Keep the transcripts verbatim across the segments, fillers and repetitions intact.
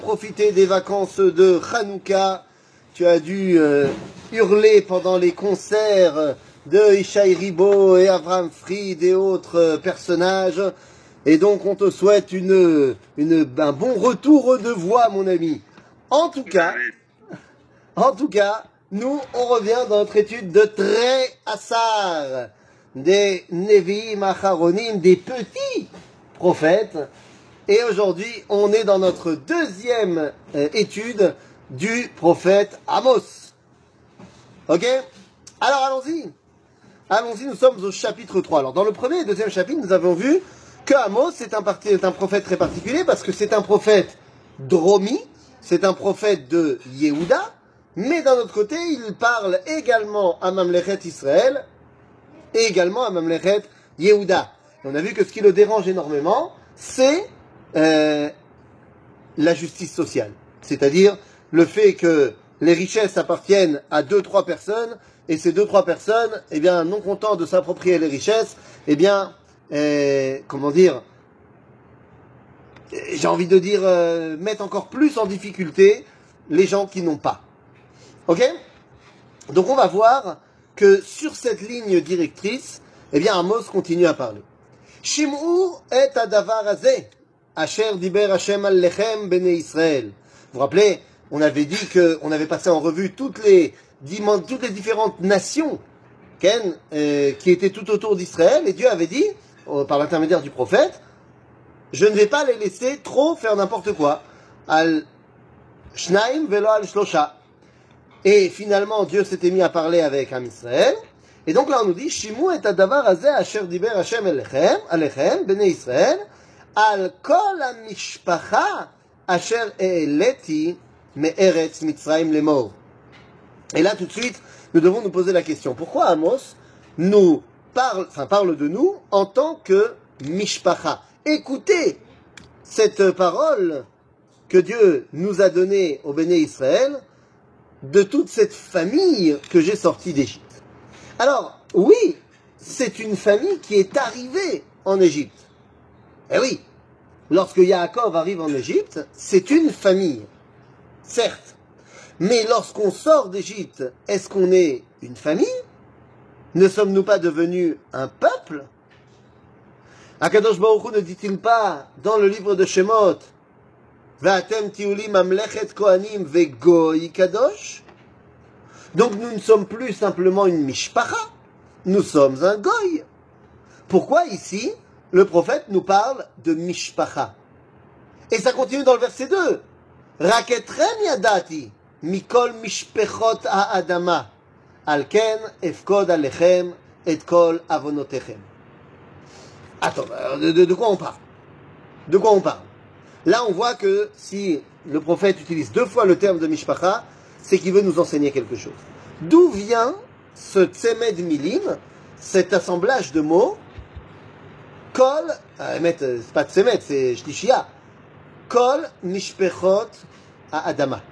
profité des vacances de Hanouka. Tu as dû euh, hurler pendant les concerts de Ishaï Ribo et Avraham Fried et autres euh, personnages. Et donc on te souhaite une, une, un bon retour de voix, mon ami. En tout cas, en tout cas, nous, on revient dans notre étude de Trei Assar, des Nevi'im Acharonim, des petits prophètes. Et aujourd'hui, on est dans notre deuxième euh, étude du prophète Amos. Ok? Alors allons-y. Allons-y, nous sommes au chapitre trois. Alors dans le premier et deuxième chapitre, nous avons vu que Amos est un, est un prophète très particulier parce que c'est un prophète dromi, c'est un prophète de Yehuda, mais d'un autre côté, il parle également à Mamlechet Israël et également à Mamlechet Yehuda. Et on a vu que ce qui le dérange énormément, c'est euh, la justice sociale. C'est-à-dire le fait que les richesses appartiennent à deux, trois personnes, et ces deux, trois personnes, eh bien, non contents de s'approprier les richesses, eh bien, euh, comment dire, j'ai envie de dire, euh, mettent encore plus en difficulté les gens qui n'ont pas. Ok? Donc on va voir que sur cette ligne directrice, eh bien, Amos continue à parler. Shim'u et adavar hazeh, asher diber Hashem al-lechem bnei Israël. Vous vous rappelez, on avait dit qu'on avait passé en revue toutes les, toutes les différentes nations ken, euh, qui étaient tout autour d'Israël, et Dieu avait dit, euh, par l'intermédiaire du prophète, je ne vais pas les laisser trop faire n'importe quoi. Al shnaim velo al shlosha. Et finalement, Dieu s'était mis à parler avec Am Israël. Et donc là, on nous dit, Shimu et adavar hazeh asher diber Hashem alechem, alechem, bnei Israël, al kol hamishpacha asher e'eleti me'eretz Mitzrayim lemor. Et là, tout de suite, nous devons nous poser la question. Pourquoi Amos nous parle, enfin, parle de nous en tant que mishpacha? Écoutez cette parole que Dieu nous a donnée au Béné Israël de toute cette famille que j'ai sortie d'Égypte. Alors, oui, c'est une famille qui est arrivée en Égypte. Eh oui, lorsque Yaakov arrive en Égypte, c'est une famille, certes. Mais lorsqu'on sort d'Égypte, est-ce qu'on est une famille? Ne sommes-nous pas devenus un peuple? Akadosh Baruch Hu ne dit-il pas dans le livre de Shemot, Va'atem tiuli mamlechet kohanim vegoy kadosh? Donc nous ne sommes plus simplement une mishpacha, nous sommes un goy. Pourquoi ici le prophète nous parle de mishpacha? Et ça continue dans le verset deux. Raketrem yadati mikol mishpechot ha'adama alken efkod alechem et kol avonotechem. Attends, de, de, de quoi on parle? De quoi on parle? Là, on voit que si le prophète utilise deux fois le terme de mishpacha, c'est qu'il veut nous enseigner quelque chose. D'où vient ce tsemed milim, cet assemblage de mots, kol, ah, c'est pas tsemed, c'est shlishia, kol mishpechot ha'adama.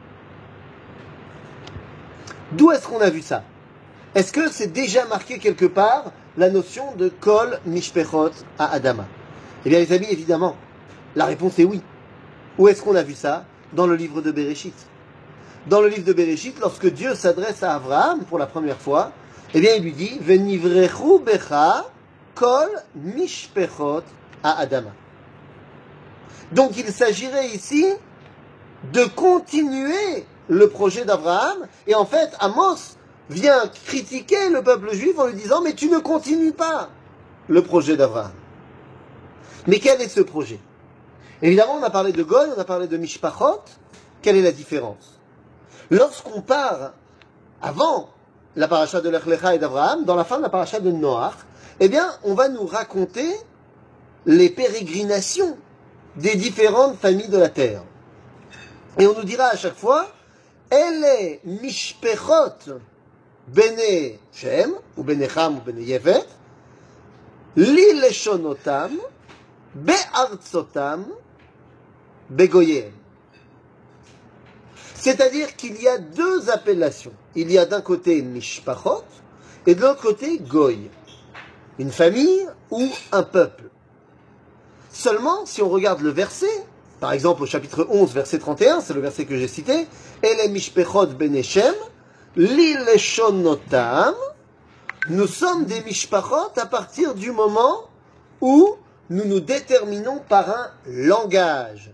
D'où est-ce qu'on a vu ça? Est-ce que c'est déjà marqué quelque part la notion de kol mishpechot ha'adama? Eh bien les amis, évidemment, la réponse est oui. Où est-ce qu'on a vu ça? Dans le livre de Bereshit. Dans le livre de Bereshit, lorsque Dieu s'adresse à Abraham pour la première fois, eh bien il lui dit Venivrechu becha kol mishpechot ha'adama. Donc il s'agirait ici de continuer le projet d'Abraham, et en fait Amos vient critiquer le peuple juif en lui disant mais tu ne continues pas le projet d'Abraham. Mais quel est ce projet? Évidemment, on a parlé de Goy, on a parlé de Mishpachot. Quelle est la différence? Lorsqu'on part avant la paracha de Lech Lecha et d'Abraham, dans la fin de la paracha de Noach, eh bien, on va nous raconter les pérégrinations des différentes familles de la terre. Et on nous dira à chaque fois, Elle Mishpechot Bene Shem, ou Bene Ham, ou Bene Yevet, Li Leshonotam, Be'artsotam, Begoyem. C'est-à-dire qu'il y a deux appellations. Il y a d'un côté Mishpachot et de l'autre côté Goy. Une famille ou un peuple. Seulement, si on regarde le verset, Par exemple, au chapitre onze, verset trente et un, c'est le verset que j'ai cité. Ele mishpechot beneshem, li leshonotam. Nous sommes des mishpachot à partir du moment où nous nous déterminons par un langage.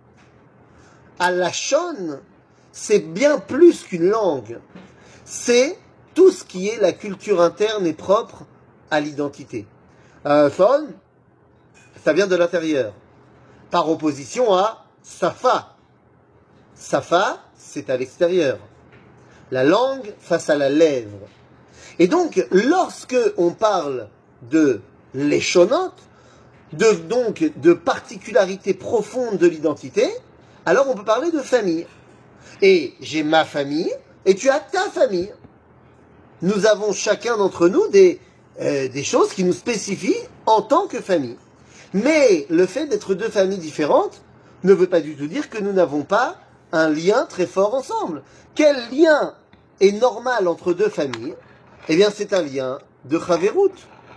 À la lachon, c'est bien plus qu'une langue. C'est tout ce qui est la culture interne et propre à l'identité. Euh, Shon, ça vient de l'intérieur. Par opposition à Safa. Safa, c'est à l'extérieur. La langue face à la lèvre. Et donc, lorsque on parle de l'échonot, de, donc de particularités profondes de l'identité, alors on peut parler de famille. Et j'ai ma famille, et tu as ta famille. Nous avons chacun d'entre nous des, euh, des choses qui nous spécifient en tant que famille. Mais le fait d'être deux familles différentes ne veut pas du tout dire que nous n'avons pas un lien très fort ensemble. Quel lien est normal entre deux familles? Eh bien, c'est un lien de chaverout.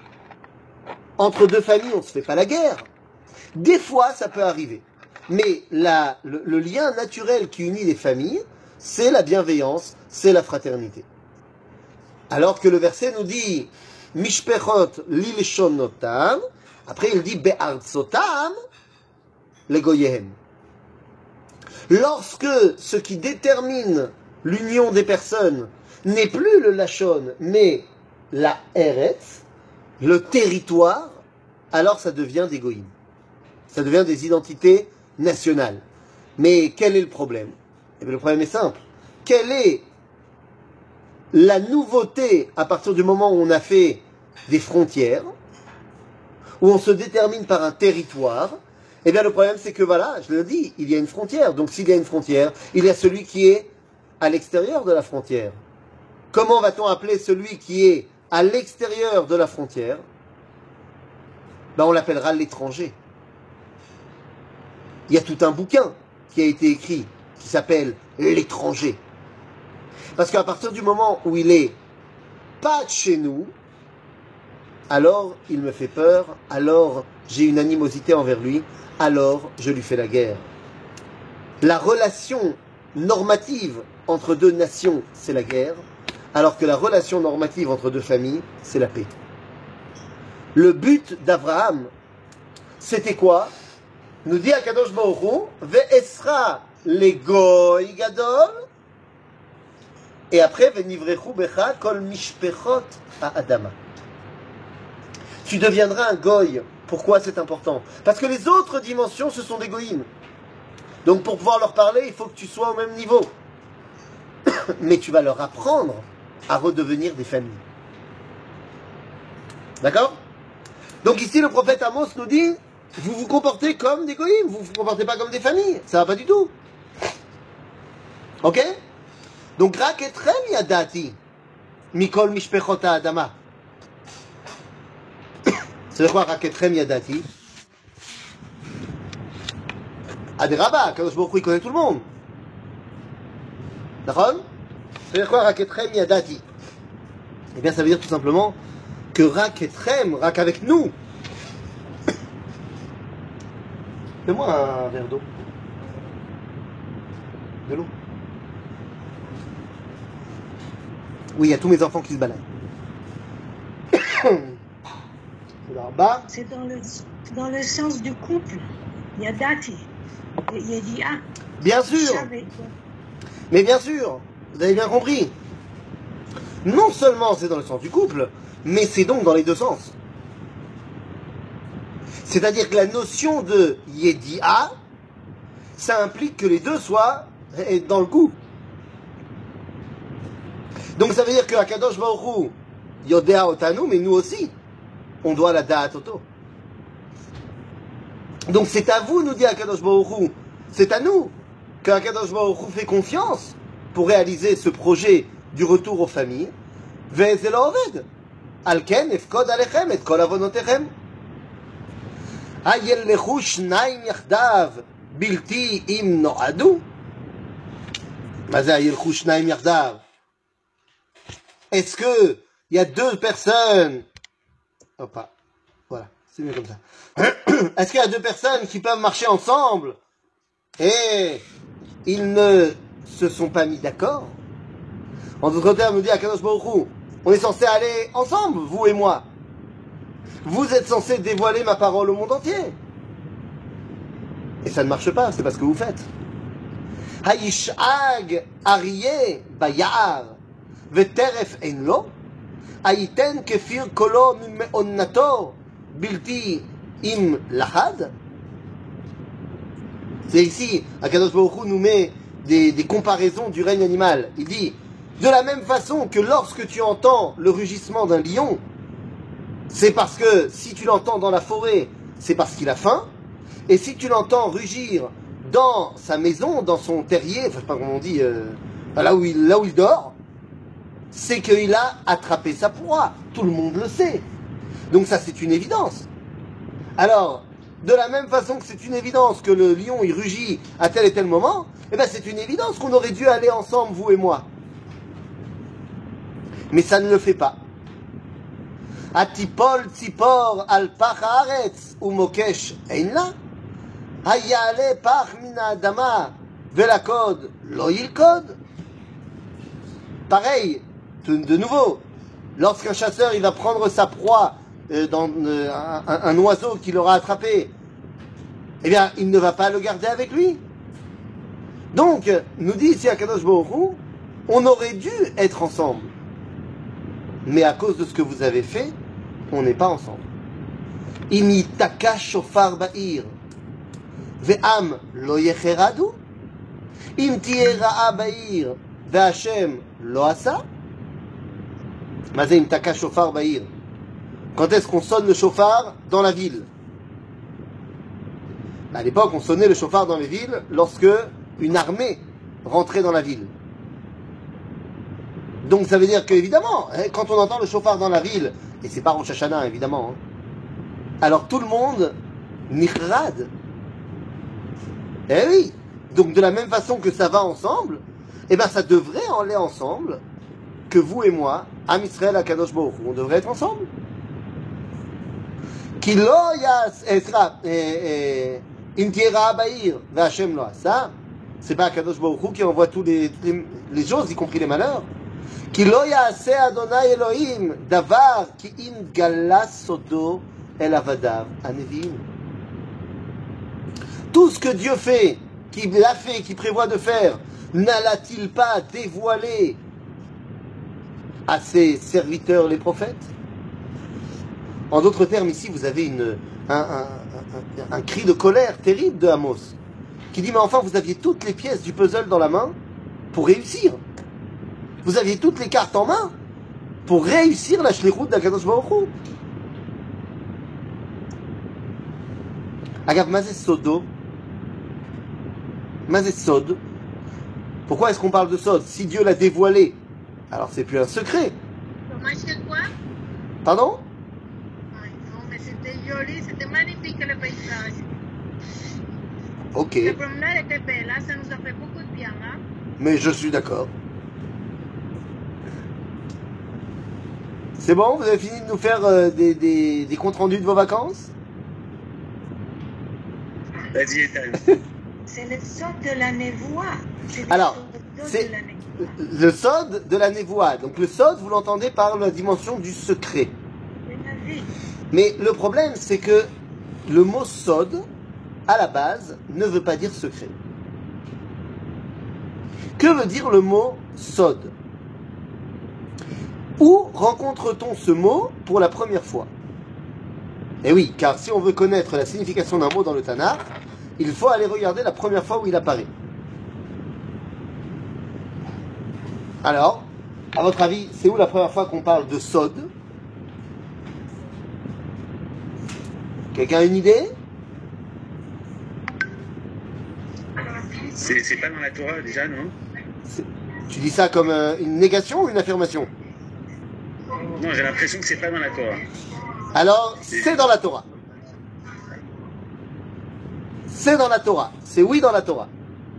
Entre deux familles, on ne se fait pas la guerre. Des fois, ça peut arriver. Mais la, le, le lien naturel qui unit les familles, c'est la bienveillance, c'est la fraternité. Alors que le verset nous dit Mishpechot lilshonotam, après il dit Be'artsotam legoyehem. Lorsque ce qui détermine l'union des personnes n'est plus le lachon, mais la eretz, le territoire, alors ça devient des goïms. Ça devient des identités nationales. Mais quel est le problème? Eh bien, le problème est simple. Quelle est la nouveauté à partir du moment où on a fait des frontières, où on se détermine par un territoire? Eh bien, le problème, c'est que voilà, je le dis, il y a une frontière. Donc, s'il y a une frontière, il y a celui qui est à l'extérieur de la frontière. Comment va-t-on appeler celui qui est à l'extérieur de la frontière? Ben, on l'appellera l'étranger. Il y a tout un bouquin qui a été écrit qui s'appelle L'étranger. Parce qu'à partir du moment où il est pas de chez nous, alors il me fait peur, alors j'ai une animosité envers lui, alors je lui fais la guerre. La relation normative entre deux nations, c'est la guerre, alors que la relation normative entre deux familles, c'est la paix. Le but d'Abraham, c'était quoi? Nous dit Akadosh Baruch Hu, Ve'esra le goy gadol, et après, Ve'nivrechu becha kol mishpechot ha'adama. Tu deviendras un goy. Pourquoi c'est important? Parce que les autres dimensions, ce sont des goïms. Donc pour pouvoir leur parler, il faut que tu sois au même niveau. Mais tu vas leur apprendre à redevenir des familles. D'accord? Donc ici, le prophète Amos nous dit, vous vous comportez comme des goïms, vous vous comportez pas comme des familles. Ça va pas du tout. Ok? Donc, rak etrem yadati, mikol mishpechot ha'adama. C'est quoi rak etrem yadati? Aderaba, Kadosh Baruch Hu, il connaît tout le monde. D'accord? C'est quoi rak etrem yadati? Eh bien, ça veut dire tout simplement que rak etrem, rak avec nous. Fais-moi un verre d'eau. De l'eau. Oui, il y a tous mes enfants qui se baladent. C'est dans le, dans le sens du couple. Il y a dati. Il y a dit ah. Bien sûr. Mais bien sûr, vous avez bien compris. Non seulement c'est dans le sens du couple, mais c'est donc dans les deux sens. C'est-à-dire que la notion de Yedi'a, ça implique que les deux soient dans le coup. Donc ça veut dire que Akadosh Baruch Hu, Yodea Otanu, mais nous aussi, on doit la Da'at Oto. Donc c'est à vous, nous dit Akadosh Baruch Hu, c'est à nous que Akadosh Baruch Hu fait confiance pour réaliser ce projet du retour aux familles. Ve'eze lo oved. Alken efkod alechem et kol avonotechem. Hayellechu shnaim yachdav bilti im no'adu. Ma ze hayellechu shnaim yachdav? Est-ce que il y a deux personnes? Hop, voilà, c'est mieux comme ça. Est-ce qu'il y a deux personnes qui peuvent marcher ensemble Et ils ne se sont pas mis d'accord. En d'autres termes, nous dit Akadosh Baruch Hu, on est censé aller ensemble, vous et moi. Vous êtes censé dévoiler ma parole au monde entier. Et ça ne marche pas, c'est pas ce que vous faites. Haishag Ariye Bayar Veteref Enlo Aiten Kefir Kolo Meonnato Bilti Im Lahad. C'est ici, Akadosh Baruch Hu nous met des, des comparaisons du règne animal. Il dit, de la même façon que lorsque tu entends le rugissement d'un lion, c'est parce que si tu l'entends dans la forêt, c'est parce qu'il a faim. Et si tu l'entends rugir dans sa maison, dans son terrier, enfin je sais pas comment on dit, euh, là, où il, là où il dort, c'est qu'il a attrapé sa proie. Tout le monde le sait. Donc ça c'est une évidence. Alors, de la même façon que c'est une évidence que le lion il rugit à tel et tel moment, eh ben c'est une évidence qu'on aurait dû aller ensemble, vous et moi. Mais ça ne le fait pas. Atipol tzipor al pach haaretz umokesh einla hayale pach min haadama velakod lo yilkod. Pareil, de nouveau, lorsqu'un chasseur il va prendre sa proie euh, dans euh, un, un oiseau qu'il aura attrapé, eh bien il ne va pas le garder avec lui. Donc, nous dit ici Akadosh Baruch Hu, on aurait dû être ensemble. Mais à cause de ce que vous avez fait, on n'est pas ensemble. Imi taka shofar ba'ir ve'am lo yecheradu im tiye ra'a ba'ir ve'Hashem lo asa. Mazé im taka shofar ba'ir. Quand est-ce qu'on sonne le shofar dans la ville? À l'époque, on sonnait le shofar dans les villes lorsque une armée rentrait dans la ville. Donc ça veut dire qu'évidemment, quand on entend le shofar dans la ville, et c'est pas Rosh Hashanah évidemment, hein, alors tout le monde nirad. Eh oui, donc de la même façon que ça va ensemble, eh bien ça devrait aller ensemble, que vous et moi, Am Yisrael Akadosh Baruch Hu, on devrait être ensemble. Ki lo yas etra im tira ba'ir ve'Hashem lo asa. C'est pas Akadosh Baruch Hu qui envoie tous les, les, les choses, y compris les malheurs. Ki lo ya'aseh Adonai Elohim davar ki im gala sodo el avadav haneviim. Tout ce que Dieu fait, qu'il a fait, qu'il prévoit de faire, n'all'a-t-il pas dévoilé à ses serviteurs les prophètes? En d'autres termes, ici, vous avez une, un, un, un, un cri de colère terrible de Amos, qui dit, mais enfin, vous aviez toutes les pièces du puzzle dans la main pour réussir. Vous aviez toutes les cartes en main pour réussir la shlichut d'Akadosh Baruch Hu. Agav, mazé sodo, mazé sod. Pourquoi est-ce qu'on parle de sod? Si Dieu l'a dévoilé, alors c'est plus un secret. Quoi? Pardon? Non, mais c'était joli, c'était magnifique le paysage. Ok. La promenade était belle, ça nous a fait beaucoup de bien. Hein? Mais je suis d'accord. C'est bon? Vous avez fini de nous faire euh, des, des, des comptes rendus de vos vacances? Vas-y, Ethan. C'est le sod de la névoie. Alors, c'est le sod de la névoie. Donc le sod, vous l'entendez par la dimension du secret. Mais le problème, c'est que le mot sod, à la base, ne veut pas dire secret. Que veut dire le mot sod? Où rencontre-t-on ce mot pour la première fois? Eh oui, car si on veut connaître la signification d'un mot dans le Tanakh, il faut aller regarder la première fois où il apparaît. Alors, à votre avis, c'est où la première fois qu'on parle de sod? Quelqu'un a une idée? C'est, c'est pas dans la Torah déjà, non? Tu dis ça comme euh, une négation ou une affirmation? Non, j'ai l'impression que c'est pas dans la Torah. Alors, c'est dans la Torah. C'est dans la Torah. C'est oui dans la Torah.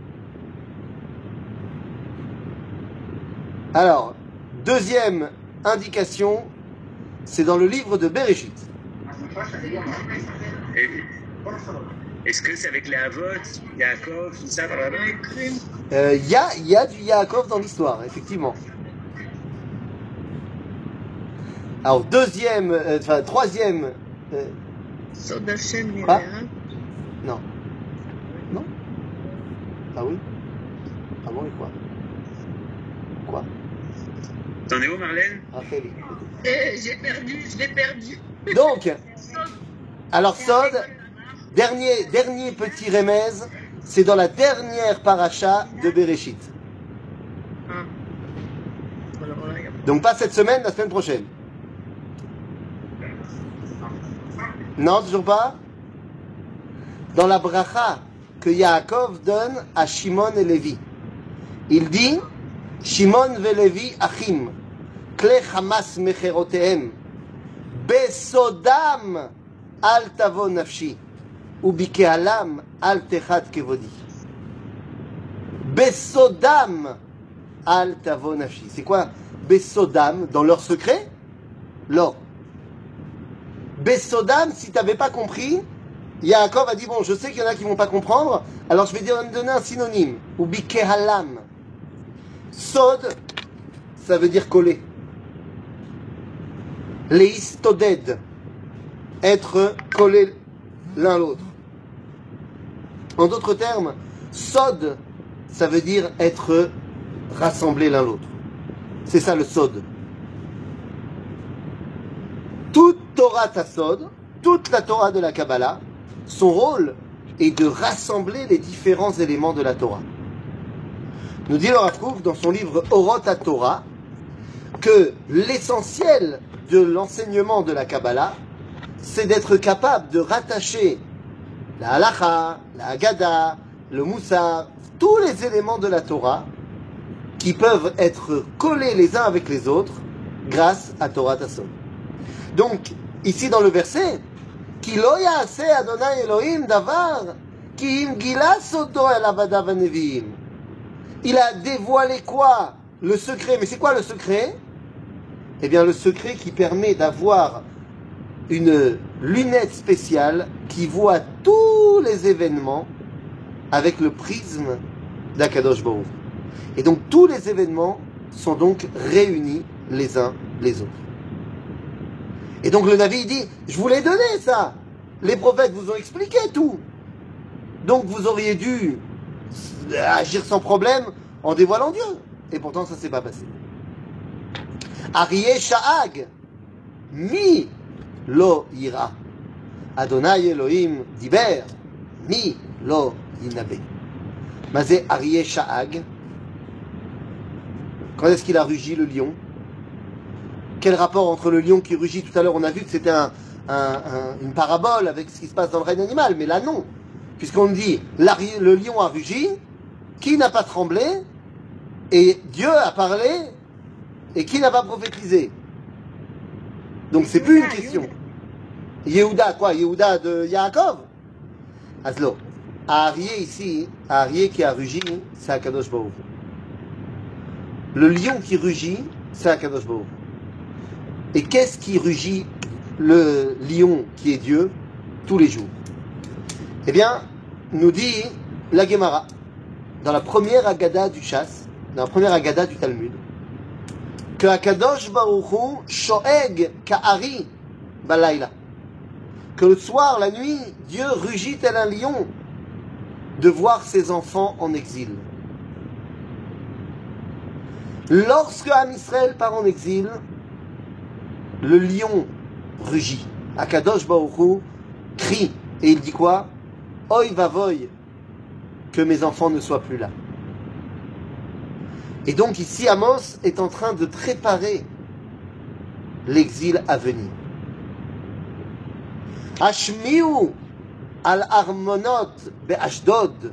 Alors, deuxième indication, c'est dans le livre de Bereshit. Et, Est-ce que c'est avec les Avot, Yaakov, tout ça dans la Bible? Il euh, y, a, y a du Yaakov dans l'histoire, effectivement. Alors, deuxième, euh, enfin, troisième. Euh, Sod Hashem quoi? Miriam. Non. Non? Ah oui? Ah bon, et quoi? Quoi? T'en es où, Marlène? Raphaël. Eh, j'ai perdu, je l'ai perdu. Donc, alors Sod, dernier, dernier petit remèze, c'est dans la dernière paracha de Bereshit. Ah. Alors là, il y a Donc pas cette semaine, la semaine prochaine. Non, toujours pas? Dans la bracha que Yaakov donne à Shimon et Lévi. Il dit, Shimon ve Lévi achim, kle chamas mecherotehem, besodam al tavo nafshi, ou bikealam al techat kevodi. Besodam al tavo nafshi. C'est quoi Besodam? Dans leur secret? Non. Besodam, si tu n'avais pas compris, Yaakov a dit, bon, je sais qu'il y en a qui ne vont pas comprendre, alors je vais donner un synonyme. Ou bikehalam. Sod, ça veut dire coller. Leistoded, être collé l'un l'autre. En d'autres termes, sod, ça veut dire être rassemblé l'un l'autre. C'est ça le sod. Toute Torah Tassod, toute la Torah de la Kabbalah, son rôle est de rassembler les différents éléments de la Torah. Nous dit le Rav Kook dans son livre Orot HaTorah que l'essentiel de l'enseignement de la Kabbalah, c'est d'être capable de rattacher la Halacha, la Haggadah, le Moussar, tous les éléments de la Torah qui peuvent être collés les uns avec les autres grâce à Torah Tassod. Donc, ici dans le verset, Ki lo ya'aseh Adonai Elohim davar, ki im gila soto el avadav haneviim. Il a dévoilé quoi? Le secret. Mais c'est quoi le secret? Eh bien, le secret qui permet d'avoir une lunette spéciale qui voit tous les événements avec le prisme d'Akadosh Baruch. Et donc, tous les événements sont donc réunis les uns les autres. Et donc le Navi dit, je vous l'ai donné ça. Les prophètes vous ont expliqué tout. Donc vous auriez dû agir sans problème en dévoilant Dieu. Et pourtant ça ne s'est pas passé. Arié Sha'ag, mi lo ira. Adonai Elohim diber, mi lo yinabe. Mazé Arié Sha'ag. Quand est-ce qu'il a rugi le lion? Quel rapport entre le lion qui rugit? Tout à l'heure, on a vu que c'était un, un, un, une parabole avec ce qui se passe dans le règne animal. Mais là, non. Puisqu'on dit, le lion a rugi, qui n'a pas tremblé, et Dieu a parlé, et qui n'a pas prophétisé. Donc, c'est plus une question. Yehuda, quoi? Yehuda de Yaakov? Aslo. Arié ici, Arié qui a rugi, c'est Akadosh Baruch. Le lion qui rugit, c'est Akadosh Baruch. Et qu'est-ce qui rugit le lion qui est Dieu tous les jours? Eh bien, nous dit la Gemara, dans la première Haggadah du Chasse, dans la première Haggadah du Talmud, que Akadosh Baruch Hu shoeg ka'ari balayla. Que le soir, la nuit, Dieu rugit tel un lion de voir ses enfants en exil. Lorsque Am Israël part en exil, le lion rugit. Akadosh Baruch Hu crie. Et il dit quoi? Oy vavoy, que mes enfants ne soient plus là. Et donc ici, Amos est en train de préparer l'exil à venir. Ashmiu al armonot be'ashdod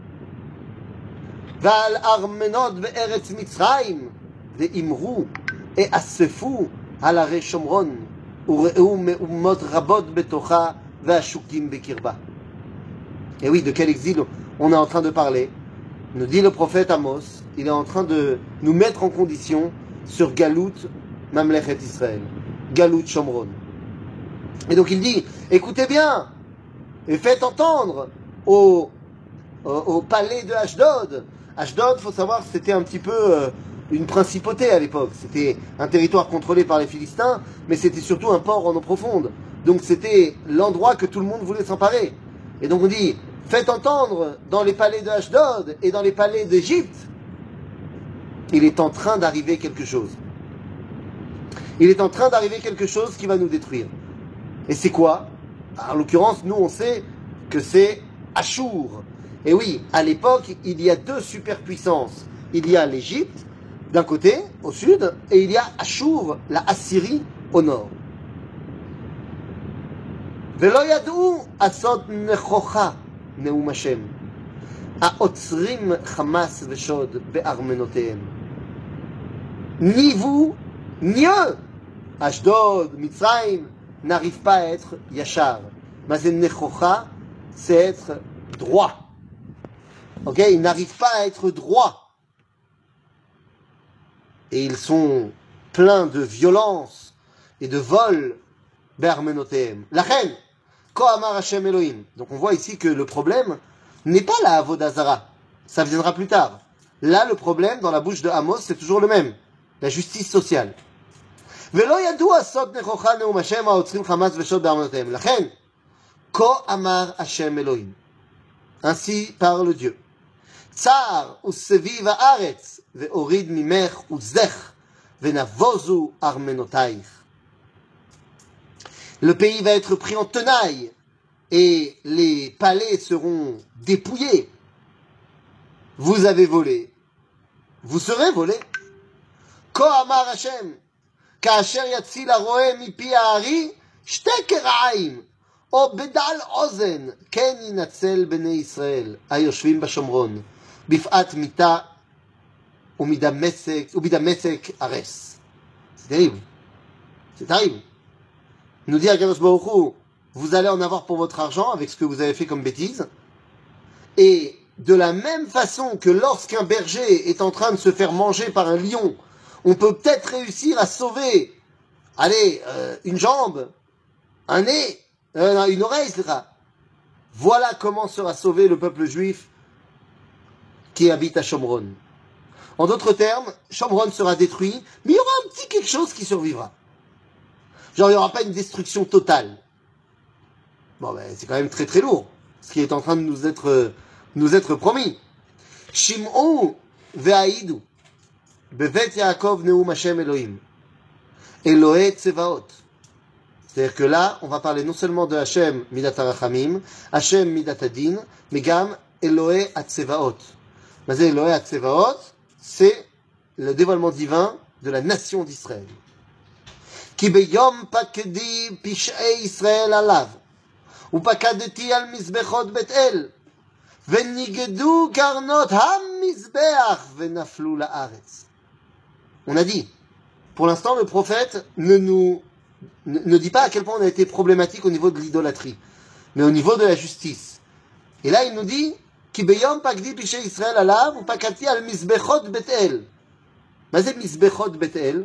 ועל ארמנות בארץ מצרים ואמרו אאספו על הרי שומרון וראו מאומות רבות בתוכה והשוקים בקרבה. Et oui, de quel exil on est en train de parler? Nous dit le prophète Amos, il est en train de nous mettre en condition sur Galout Mamlechet Israël, Galout Shomron. Et donc il dit, écoutez bien et faites entendre au, au, au palais de Ashdod. Ashdod, faut savoir, c'était un petit peu euh, une principauté à l'époque. C'était un territoire contrôlé par les Philistins, mais c'était surtout un port en eau profonde. Donc c'était l'endroit que tout le monde voulait s'emparer. Et donc on dit, faites entendre dans les palais de Ashdod et dans les palais d'Égypte, il est en train d'arriver quelque chose. Il est en train d'arriver quelque chose qui va nous détruire. Et c'est quoi? En l'occurrence, nous on sait que c'est Achour. Et oui, à l'époque, il y a deux superpuissances. Il y a l'Égypte, d'un côté, au sud, et il y a Achour, la Assyrie, au nord. ולא ידעו עשות נכוחה נאום השם העוצרים חמאס ושוד בארמנותיהם. Ni vous, ni eux, Ashdod, Mitzrayim, n'arrivent pas à être yachar. Mais nechocha, c'est être droit. Ok, ils n'arrivent pas à être droits. Et ils sont pleins de violence et de vol. Be'armenotehem. La reine. Ko amar Hashem Elohim. Donc on voit ici que le problème n'est pas la avodah zara. Ça viendra plus tard. Là, le problème dans la bouche de Amos, c'est toujours le même. La justice sociale. ולא ידעו עשות נכוחה נאום השם העוצרים חמאס ושוד בארמונותיהם. לכן, כה אמר השם אלוהים. Ainsi parle Dieu. צער וסביב הארץ, והוריד ממך עוזך, ונבוזו ארמנותייך. Le pays va être pris en tenaille, et les palais seront dépouillés. Vous avez volé, vous serez volés. כה אמר השם, כאשר יציל הרועה מפי הארי, שתי קרעיים, או בדל אוזן, כן ינצל בני ישראל, היושבים בשומרון, בפאת מיתה ומדמשק, ובדמשק ארס. C'est terrible. C'est terrible. Nous dit Akadosh Baruch Hu, vous allez en avoir pour votre argent avec ce que vous avez fait comme bêtise. Et de la même façon que lorsqu'un berger est en train de se faire manger par un lion, on peut peut-être réussir à sauver, allez, euh, une jambe, un nez, euh, une oreille, et cetera. Voilà comment sera sauvé le peuple juif qui habite à Shomron. En d'autres termes, Shomron sera détruit, mais il y aura un petit quelque chose qui survivra. Genre, il n'y aura pas une destruction totale. Bon, ben, c'est quand même très très lourd, ce qui est en train de nous être, nous être promis. Shim'u ve'aïdu. Bevet Yaakov Neum Hashem Elohim. Elohe Tsevaot. C'est-à-dire que là, on va parler non seulement de Hashem Midat HaRachamim, Hashem Midat Hadin, mais gam Elohe Atsevaot. Mais Elohe Atsevaot, c'est le dévoilement divin de la nation d'Israël. Ki beyom pakdi pish'ei Israël alav, ou pakadeti al mizbechot Bet-El, venigdu karnot ha-mizbeach, venaflu la'aretz. On a dit, pour l'instant, le prophète ne nous ne, ne dit pas à quel point on a été problématique au niveau de l'idolâtrie, mais au niveau de la justice. Et là, il nous dit, Ki beyom pakdi pish'ei Israël alav, ou pakadeti al mizbechot Bet-El. Mais c'est mizbechot Bet-El.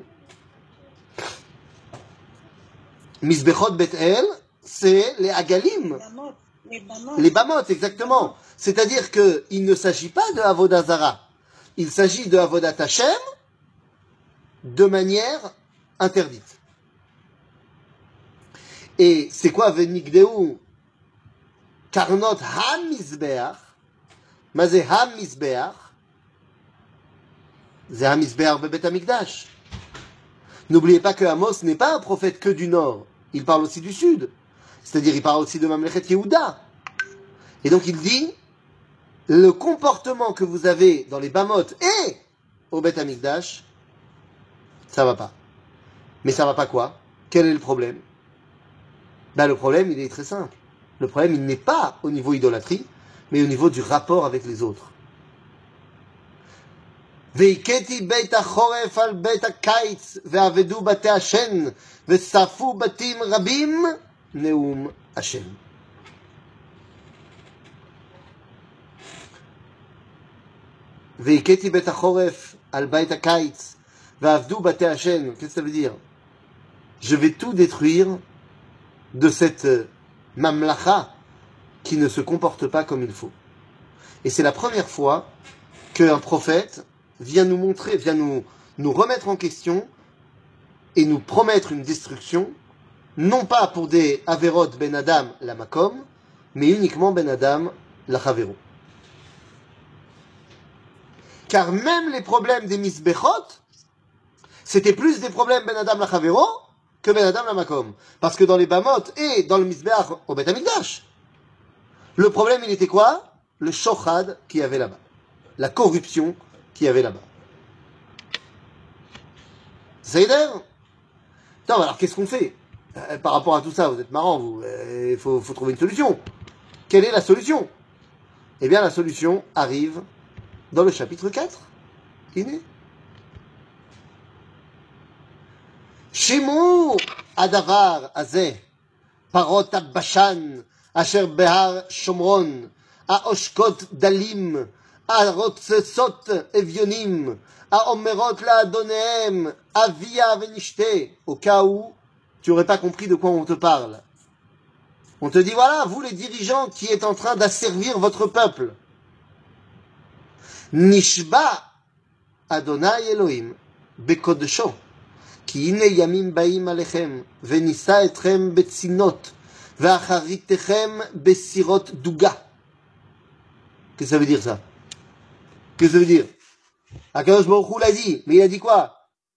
Mizbechot Bet-El, c'est les Agalim. Les Bamot, exactement. C'est-à-dire qu'il ne s'agit pas de Avodah Zara. Il s'agit de Avodat Hashem de manière interdite. Et c'est quoi Venigdeu Karnot Ha-Mizbeach? Mazé Ha-Mizbeach? C'est Ha-Mizbeach Bebet HaMikdash. N'oubliez pas que Amos n'est pas un prophète que du nord. Il parle aussi du sud. C'est-à-dire, il parle aussi de Mamlechet Yehuda. Et donc, il dit, le comportement que vous avez dans les Bamot et au Beth Amikdash, ça va pas. Mais ça va pas quoi? Quel est le problème? Ben, le problème, il est très simple. Le problème, il n'est pas au niveau idolâtrie, mais au niveau du rapport avec les autres. והכיתי בית החורף על בית הקיץ, ועבדו בתי השן, ושרפו בתים רבים, נאום השם. והכיתי בית החורף על בית הקיץ, ועבדו בתי השן. Qu'est-ce que ça veut dire? Je vais tout détruire de cette mamlacha, qui ne se comportent pas comme il faut. Et c'est la première fois qu'un prophète vient nous montrer, vient nous, nous remettre en question et nous promettre une destruction, non pas pour des Averot Ben Adam la Makom, mais uniquement Ben Adam la Chavero. Car même les problèmes des Misbechot, c'était plus des problèmes Ben Adam la Chavero que Ben Adam la Makom. Parce que dans les Bamot et dans le Misbeach au Bet Amikdash, le problème il était quoi? Le shochad qu'il y avait là-bas. La corruption qu'il y avait là-bas. Seider? Non, alors qu'est-ce qu'on fait euh, par rapport à tout ça? Vous êtes marrants, vous. Il faut, faut trouver une solution. Quelle est la solution? Eh bien, la solution arrive dans le chapitre quatre. Iné. Shemu adavar azeh parot bashan asher behar shomron האושקות דלים, הרוצצות אביונים, האומרות לאדוניהם, אביה ונשתה. Au cas où tu n'aurais pas compris de quoi on te parle. On te dit, voilà, vous les dirigeants qui êtes en train d'asservir votre peuple. Nishba Adonai Elohim bekodesho, ki hine yamim baim alechem, venisa etchem betzinot, ve'acharitechem besirot duga. Qu'est-ce que ça veut dire, ça? Qu'est-ce que ça veut dire? Akadosh Baruch Hu l'a dit, mais il a dit quoi?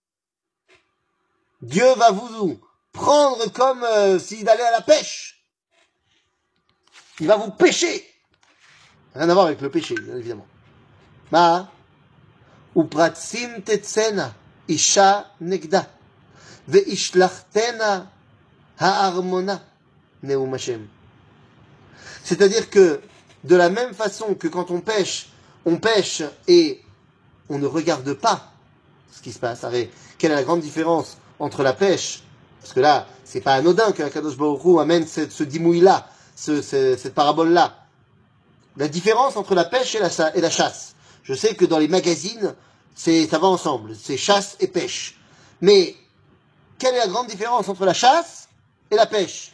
Dieu va vous prendre comme euh, s'il allait à la pêche. Il va vous pêcher. Rien à voir avec le péché, bien évidemment. Ma upratsim tetzena isha negda veishlachtena ha'armona neum Hashem. C'est-à-dire que de la même façon que quand on pêche, on pêche et on ne regarde pas ce qui se passe. Arrête. Quelle est la grande différence entre la pêche? Parce que là, c'est pas anodin que Akadosh Baruch Hu amène ce, ce dimouille-là, ce, ce, cette parabole-là. La différence entre la pêche et la, et la chasse. Je sais que dans les magazines, c'est, ça va ensemble. C'est chasse et pêche. Mais, quelle est la grande différence entre la chasse et la pêche?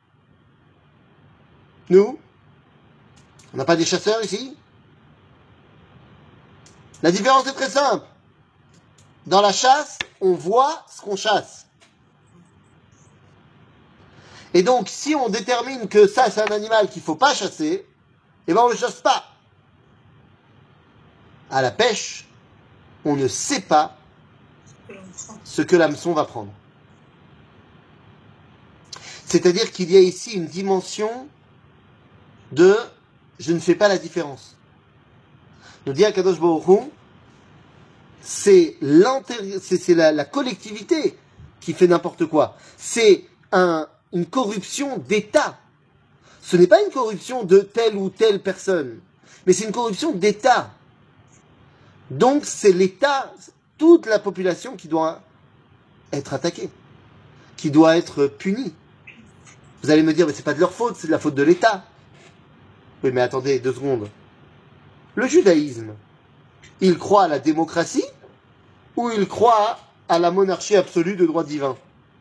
Nous? On n'a pas des chasseurs ici? La différence est très simple. Dans la chasse, on voit ce qu'on chasse. Et donc, si on détermine que ça, c'est un animal qu'il ne faut pas chasser, eh bien, on ne le chasse pas. À la pêche, on ne sait pas ce que l'hameçon va prendre. C'est-à-dire qu'il y a ici une dimension de je ne fais pas la différence. Nous dit Akadosh Baruch Hu, c'est, c'est, c'est la, la collectivité qui fait n'importe quoi. C'est un, une corruption d'État. Ce n'est pas une corruption de telle ou telle personne, mais c'est une corruption d'État. Donc c'est l'État, toute la population qui doit être attaquée, qui doit être punie. Vous allez me dire, mais c'est pas de leur faute, c'est de la faute de l'État. Oui, mais attendez deux secondes. Le judaïsme, il croit à la démocratie ou il croit à la monarchie absolue de droit divin?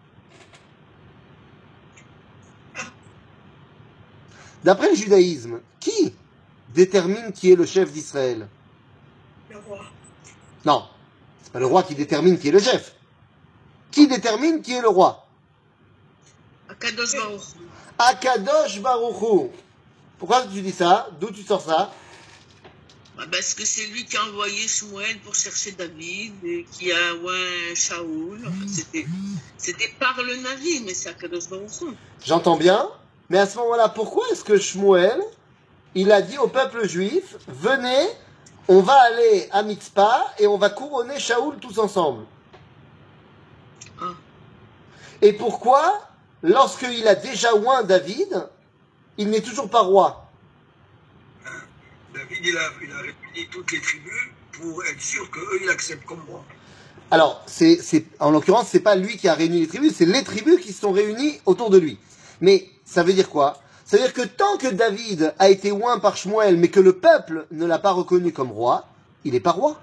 D'après le judaïsme, qui détermine qui est le chef d'Israël? Le roi. Non, c'est pas le roi qui détermine qui est le chef. Qui détermine qui est le roi? Akadosh Baruch Hu. Akadosh Baruch Hu. Pourquoi tu dis ça? D'où tu sors ça? Parce que c'est lui qui a envoyé Shmuel pour chercher David et qui a oint Shaoul. C'était, c'était par le Navi, mais c'est Akadosh Baruch Hu. J'entends bien, mais à ce moment-là, pourquoi est-ce que Shmuel, il a dit au peuple juif, venez, on va aller à Mitzpah et on va couronner Shaoul tous ensemble? Ah. Et pourquoi, lorsqu'il a déjà oint David, il n'est toujours pas roi? David, il a, il a réuni toutes les tribus pour être sûr qu'eux, ils l'acceptent comme roi. Alors, c'est, c'est, en l'occurrence, c'est pas lui qui a réuni les tribus, c'est les tribus qui se sont réunies autour de lui. Mais ça veut dire quoi? Ça veut dire que tant que David a été oint par Shmuel, mais que le peuple ne l'a pas reconnu comme roi, il n'est pas roi.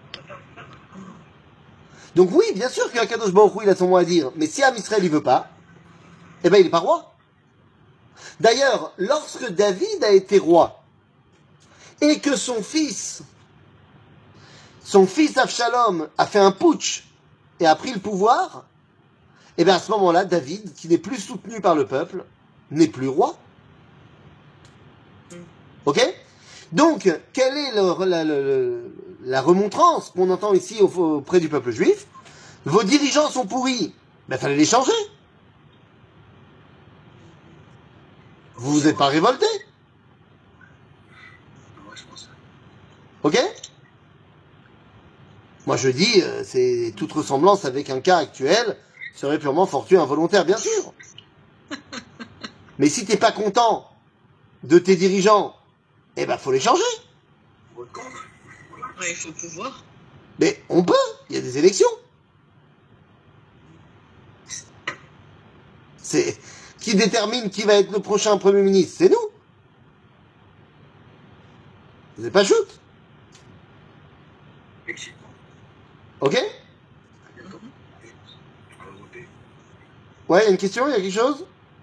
Donc oui, bien sûr qu'Akadosh Baruch Hu, il a son mot à dire, mais si Am Israël il veut pas, eh ben il n'est pas roi. D'ailleurs, lorsque David a été roi, et que son fils, son fils Absalom a fait un putsch et a pris le pouvoir, et bien à ce moment-là, David, qui n'est plus soutenu par le peuple, n'est plus roi. Ok? Donc, quelle est le, la, la, la remontrance qu'on entend ici auprès du peuple juif? Vos dirigeants sont pourris. Ben, fallait les changer. Vous vous êtes pas révolté? Ok? Moi je dis, euh, c'est toute ressemblance avec un cas actuel serait purement fortuit, involontaire, bien sûr. Mais si t'es pas content de tes dirigeants, eh ben faut les changer. Ouais, il faut pouvoir. Mais on peut, il y a des élections. C'est qui détermine qui va être le prochain Premier ministre? C'est nous. Vous n'êtes pas shoot. Ok? Ouais, il y a une question, il y a quelque chose?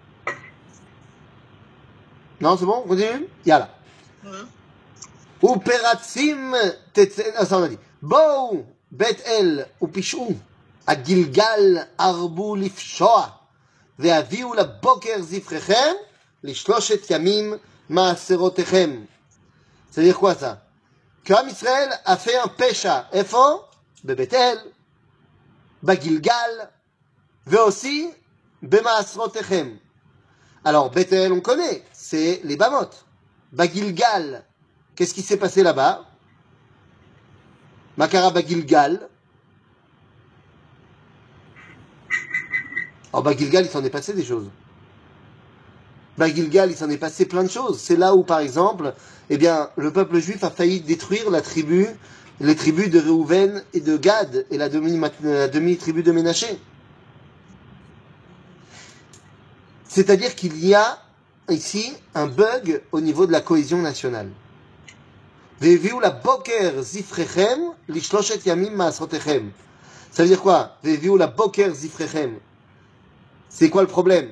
Non, c'est bon, on continue? Yalla. Ou peratzim tetsen, ah ça on a dit. Bou, bet el, ou pichou, à Gilgal, arbu lifshoa, ve'aviu la boker zifrechem, lishloshet yamim maaserotechem. C'est-à-dire quoi ça? Que Am Israël a fait un pécha. Efo, bebethel, bagilgal, ve aussi, bemaasrotechem. Alors, Bethel, on connaît, c'est les Bamot. Bagilgal, qu'est-ce qui s'est passé là-bas? Makara Bagilgal. Alors, Bagilgal, il s'en est passé des choses. Bagilgal, il s'en est passé plein de choses. C'est là où, par exemple, eh bien, le peuple juif a failli détruire la tribu, les tribus de Réhouven et de Gad et la demi, la demi-tribu de Ménaché. C'est-à-dire qu'il y a ici un bug au niveau de la cohésion nationale. Ve'eviu la boker zifrechem lishloshet yamim ma'asrotechem. Ça veut dire quoi? Ve'eviu la boker zifrechem. C'est quoi le problème?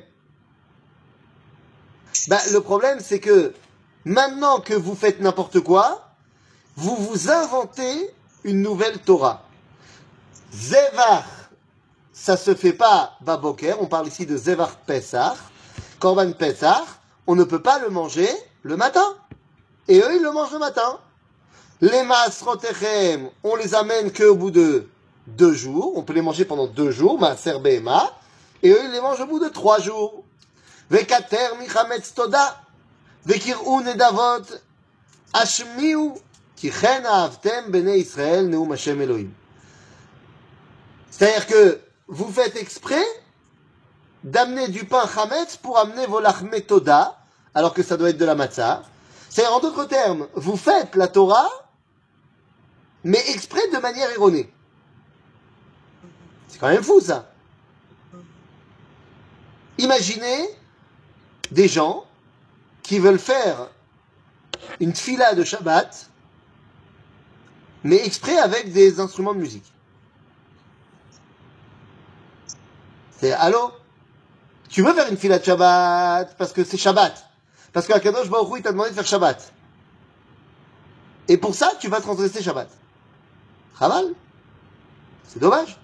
Ben, le problème, c'est que maintenant que vous faites n'importe quoi, vous vous inventez une nouvelle Torah. Zevar, ça se fait pas Baboker, on parle ici de Zevar Pesach, Korban Pesach, on ne peut pas le manger le matin. Et eux, ils le mangent le matin. Les Maasrotechem, on les amène qu'au bout de deux jours, on peut les manger pendant deux jours, Maaser Behema, et eux, ils les mangent au bout de trois jours. Vekater michametz toda, vekir'u nedavot, ashmiu, ki chen ahavtem bnei Israël neum Hashem Elohim. C'est-à-dire que vous faites exprès d'amener du pain chametz pour amener vos lachmei toda, alors que ça doit être de la matzah. C'est-à-dire, en d'autres termes, vous faites la Torah, mais exprès de manière erronée. C'est quand même fou, ça. Imaginez des gens qui veulent faire une tfila de Shabbat, mais exprès avec des instruments de musique. C'est, allô? Tu veux faire une tfila de Shabbat parce que c'est Shabbat. Parce que Akadosh Baruch Hu, il t'a demandé de faire Shabbat. Et pour ça, tu vas transgresser Shabbat. Chaval. C'est dommage.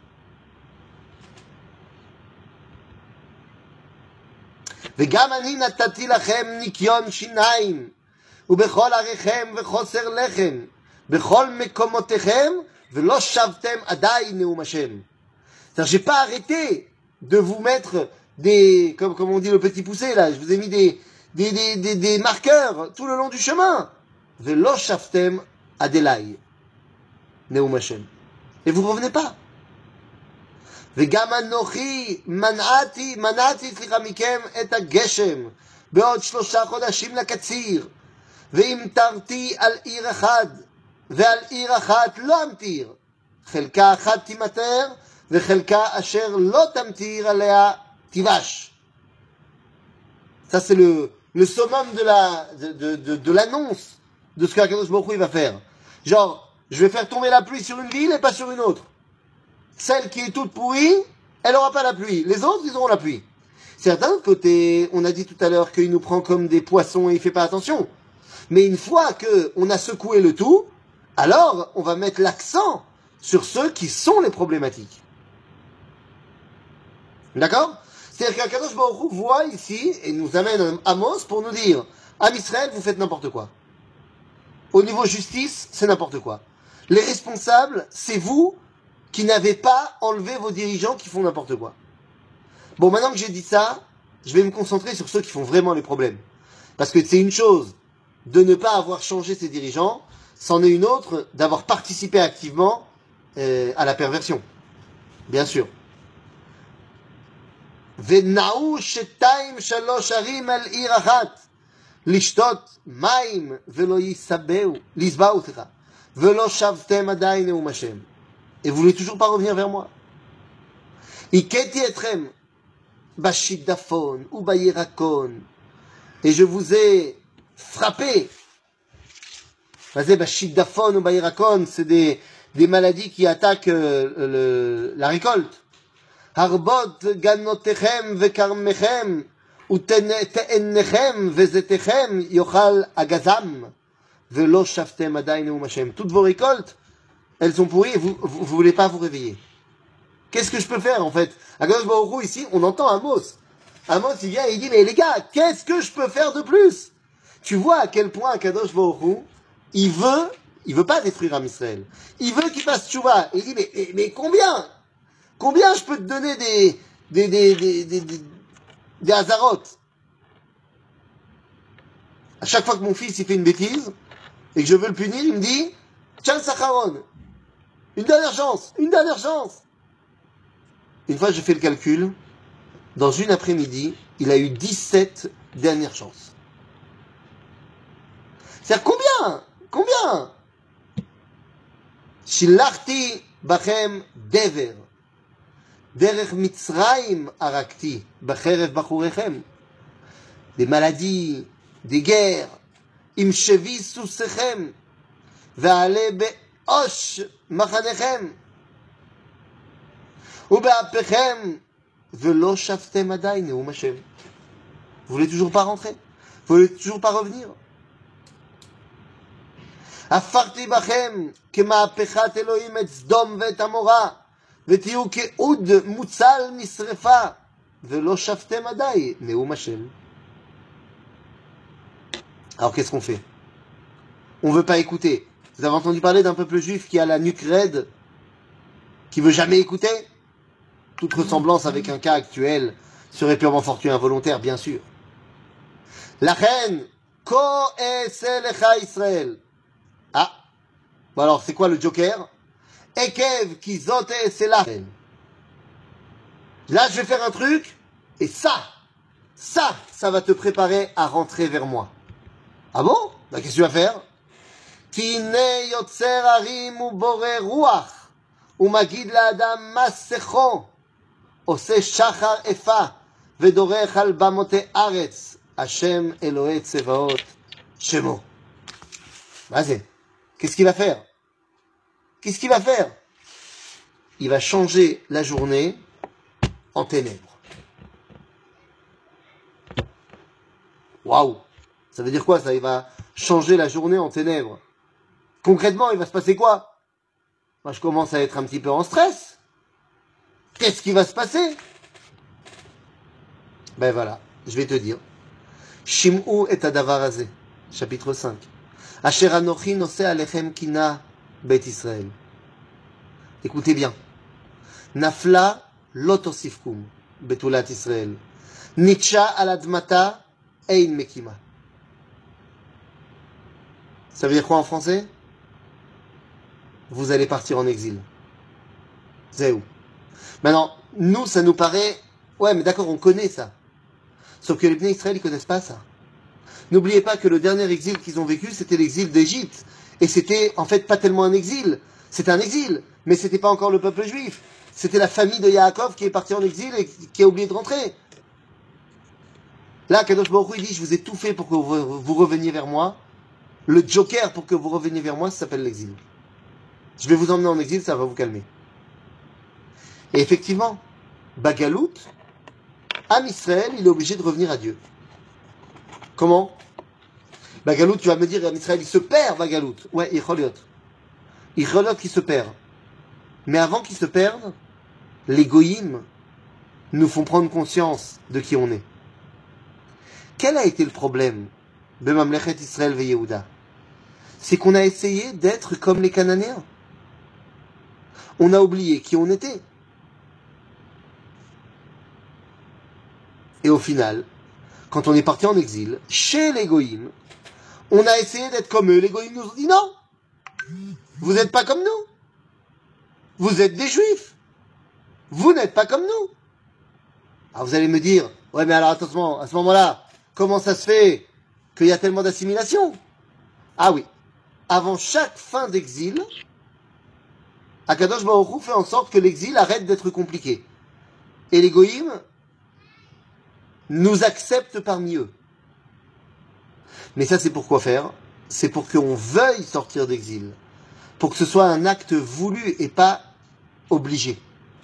וגם אני נתתי לכם ניקיון שיניים, ובכל עריכם וחוסר לחם, בכל מקומותיכם, ולא שבתם עדיין נאום השם. C'est-à-dire, j'ai pas arrêté de vous mettre des, comme, comme on dit le petit poussé là, je vous ai mis des, des, des, des, des marqueurs tout le long du chemin. ולא שבתם עדיין נאום השם. Et vous revenez pas. וגם אנוכי מנעתי, מנעתי סליחה מכם את הגשם בעוד שלושה חודשים לקציר, והמטרתי על עיר אחד, ועל עיר אחת לא אמטיר, חלקה אחת תימטר, וחלקה אשר לא תמטיר עליה תיבש. Ça c'est le, le summum de la, de, de, de, de l'annonce de ce qu'Akadosh Baruch Hu va faire. Genre, je vais faire tomber la pluie sur une ville et pas sur une autre. Celle qui est toute pourrie, elle n'aura pas la pluie. Les autres, ils auront la pluie. C'est d'un côté, on a dit tout à l'heure qu'il nous prend comme des poissons et il fait pas attention. Mais une fois qu'on a secoué le tout, alors on va mettre l'accent sur ceux qui sont les problématiques. D'accord? C'est-à-dire qu'Akadosh Baruch Hu voit ici et nous amène Amos pour nous dire Am Israël, vous faites n'importe quoi. Au niveau justice, c'est n'importe quoi. Les responsables, c'est vous qui n'avez pas enlevé vos dirigeants qui font n'importe quoi. Bon, maintenant que j'ai dit ça, je vais me concentrer sur ceux qui font vraiment les problèmes. Parce que c'est une chose de ne pas avoir changé ses dirigeants, c'en est une autre d'avoir participé activement euh, à la perversion. Bien sûr. ונעו שתיים שלוש ערים על עיר אחת לשתות מים ולא יסבאו, לסבאו, סליחה, ולא שבתם עדיין נאום השם. Et vous voulez toujours pas revenir vers moi. הכיתי אתכם בשיטפון ובירקון, et je vous ai frappé. זה בשיטפון ובירקון, c'est des, des maladies qui attaquent euh, le, la récolte. הרבות גנותיכם וכרמכם ותאניכם וזיתיכם יאכל הגזם ולא שבתם עדיין נאום השם. Toutes vos récoltes, elles sont pourries et vous, vous, vous voulez pas vous réveiller. Qu'est-ce que je peux faire en fait? Akadosh Baruch Hu ici, on entend Amos. Amos il vient et il dit mais les gars, qu'est-ce que je peux faire de plus? Tu vois à quel point Akadosh Baruch Hu, il veut, il veut pas détruire Am Israël. Il veut qu'il fasse tchouva. Et il dit mais, mais, mais combien? Combien je peux te donner des, des, des, des, des, des, des hazarotes? À chaque fois que mon fils il fait une bêtise, et que je veux le punir, il me dit, Chance Sacharon, une dernière chance, une dernière chance. Une fois j'ai fait le calcul, dans une après-midi, il a eu dix-sept dernières chances. C'est-à-dire combien? Combien? Shilachti bachem dever. דרך מצרים הרגתי, בחרב בחוריכם. Des maladies, des guerres, עם שבי סוסיכם, ועלה באוש מחניכם, ובאפיכם, ולא שבתם עדיין נאום השם. Vous voulez toujours pas rentrer? Vous voulez toujours pas revenir? הפכתי בכם כמהפכת אלוהים את סדום ואת עמורה, ותהיו כאוד מוצל משרפה, ולא שבתם עדיין נאום השם. Alors qu'est-ce qu'on fait? On veut pas écouter. Vous avez entendu parler d'un peuple juif qui a la nuque raide, qui veut jamais écouter? Toute ressemblance avec un cas actuel serait purement fortuit, involontaire, bien sûr. La reine, ko eselecha Israël. Ah, bon alors c'est quoi le joker? Ekev ki zote esela. Là je vais faire un truc, et ça, ça, ça va te préparer à rentrer vers moi. Ah bon? Bah qu'est-ce que tu vas faire? Tine yotzer harim u bore ruach, u magid la'adam masecho, ose shachar efa, vedorech al bamote aretz, Hashem Elohe Tsevaot Shemo. Vas-y. Qu'est-ce qu'il va faire? Qu'est-ce qu'il va faire? Il va changer la journée en ténèbres. Waouh! Ça veut dire quoi ça? Il va changer la journée en ténèbres. Concrètement, il va se passer quoi? Moi, je commence à être un petit peu en stress. Qu'est-ce qui va se passer? Ben voilà, je vais te dire. Shim'u et hadavar hazeh, chapitre cinq. Asher anochi noseh alechem kina bet Israël. Écoutez bien. Nafla lotosifkum betulat Israël. Nitcha al admata ein mekima. Ça veut dire quoi en français? Vous allez partir en exil. C'est où? Maintenant, nous, ça nous paraît... Ouais, mais d'accord, on connaît ça. Sauf que les Bnei Israël, ils connaissent pas ça. N'oubliez pas que le dernier exil qu'ils ont vécu, c'était l'exil d'Égypte. Et c'était, en fait, pas tellement un exil. C'était un exil, mais c'était pas encore le peuple juif. C'était la famille de Yaakov qui est partie en exil et qui a oublié de rentrer. Là, Kadosh Baruch Hu, il dit, je vous ai tout fait pour que vous, vous reveniez vers moi. Le joker pour que vous reveniez vers moi, ça s'appelle l'exil. Je vais vous emmener en exil, ça va vous calmer. Et effectivement, Bagalout, Am Israël, il est obligé de revenir à Dieu. Comment? Bagalout, tu vas me dire, Am Israël, il se perd, Bagalout. Ouais, il choliot. Il choliot qui se perd. Mais avant qu'il se perde, les goïms nous font prendre conscience de qui on est. Quel a été le problème de Mamlechet Israël ve Yehuda? C'est qu'on a essayé d'être comme les Cananéens. On a oublié qui on était. Et au final, quand on est parti en exil, chez les goïms, on a essayé d'être comme eux. Les goïms nous ont dit non, vous n'êtes pas comme nous. Vous êtes des juifs. Vous n'êtes pas comme nous. Alors vous allez me dire, ouais mais alors attention, à ce moment-là, comment ça se fait qu'il y a tellement d'assimilation? Ah oui, avant chaque fin d'exil, Akadosh Baruch Hu fait en sorte que l'exil arrête d'être compliqué. Et les goïms nous acceptent parmi eux. Mais ça c'est pour quoi faire? C'est pour qu'on veuille sortir d'exil. Pour que ce soit un acte voulu et pas obligé.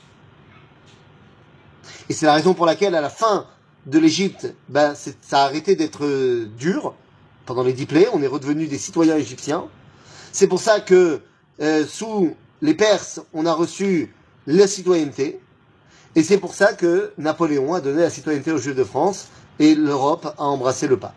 Et c'est la raison pour laquelle, à la fin de l'Égypte, ben, ça a arrêté d'être euh, dur. Pendant les dix plaies, on est redevenus des citoyens égyptiens. C'est pour ça que, euh, sous les Perses, on a reçu la citoyenneté. Et c'est pour ça que Napoléon a donné la citoyenneté aux Juifs de France et l'Europe a embrassé le pas.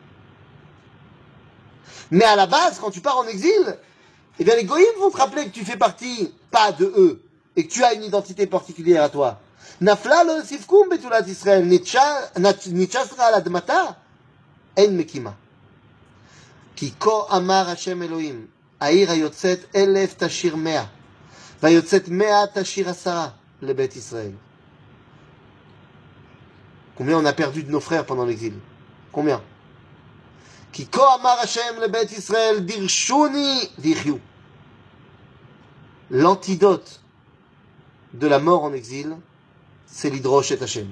Mais à la base, quand tu pars en exil, eh bien les goïms vont te rappeler que tu fais partie, pas de eux, et que tu as une identité particulière à toi. Nafla lo sifkum betulat Israël, nichasra al admata, en mekima. Ki ko amar Hashem Elohim, העיר היוצאת אלף תשיר מאה, והיוצאת מאה תשיר עשרה לבית ישראל. Combien on a perdu de nos frères pendant l'exil? Combien? Ki ko amar Hashem lebet Israël dirshuni vichyu. L'antidote de la mort en exil, c'est l'hydrosh et Hashem.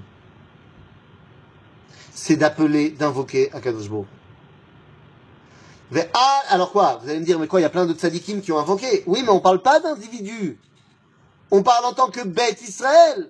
C'est d'appeler, d'invoquer Akadosh Baruch Hu. Alors quoi? Vous allez me dire, mais quoi, il y a plein de tzadikim qui ont invoqué. Oui, mais on ne parle pas d'individus. On parle en tant que Beth Israël.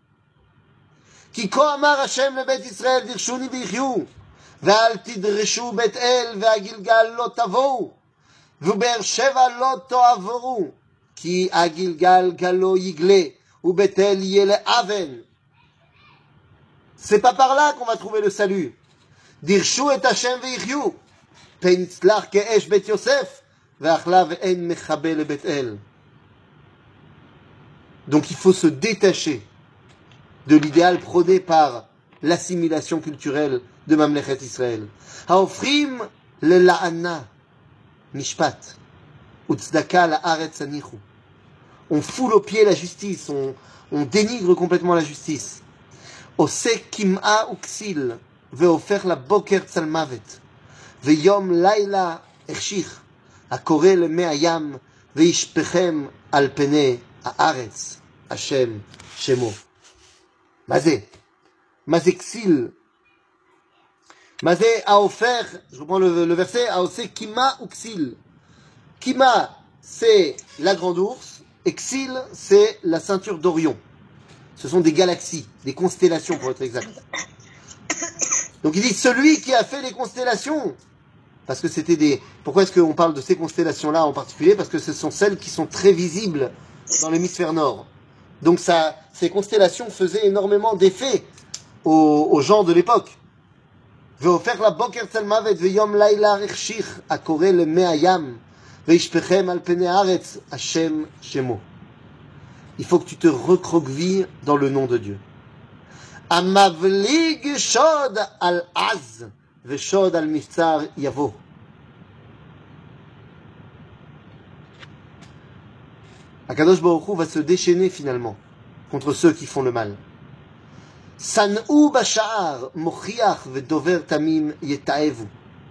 Ki ko amar Hashem lebet Israël dirshuni vichyu. Ve'al tidreshu bet el ve'agilgal lo tavou. Ve'ber sheva lo to'avoru. Ki agilgal galo yigle. Ou betel yele aven. C'est pas par là qu'on va trouver le salut. Dirshu et Hashem ve'yichyu. Penitzlach ke'esh bet Yosef. Ve'achla ve'en mechabe le bet el. Donc il faut se détacher de l'idéal prôné par l'assimilation culturelle de Mamlechet Israël. Haofrim le la'ana mishpat. Utzdaka la'aretz anichu. On foule aux pieds la justice, on, on dénigre complètement la justice. Osek kim'a uksil, ve'ofer la boker tzalmavet, ve'yom laila ershich, akore le me'ayam, ve'ishpechem al pene haaretz, Hashem shemo. Mazé, mazé ksil, mazé aofer, je reprends le, le verset, aosek kim'a uksil. Kima, c'est la grande ours. Exil, c'est la ceinture d'Orion. Ce sont des galaxies, des constellations pour être exact. Donc il dit celui qui a fait les constellations. Parce que c'était des. Pourquoi est-ce qu'on parle de ces constellations-là en particulier? Parce que ce sont celles qui sont très visibles dans l'hémisphère nord. Donc ça, ces constellations faisaient énormément d'effets aux, aux gens de l'époque. Ve'ofer la boker tzalmavet ve'yom laila rechshich akore le me'ayam. Il faut que tu te recroquevilles dans le nom de Dieu. Amavlig shod al az veshod al miftzar yavo. Akadosh Baruch Hu va se déchaîner finalement contre ceux qui font le mal. San'u basha'ar mochiach vedover tamim yetaevu.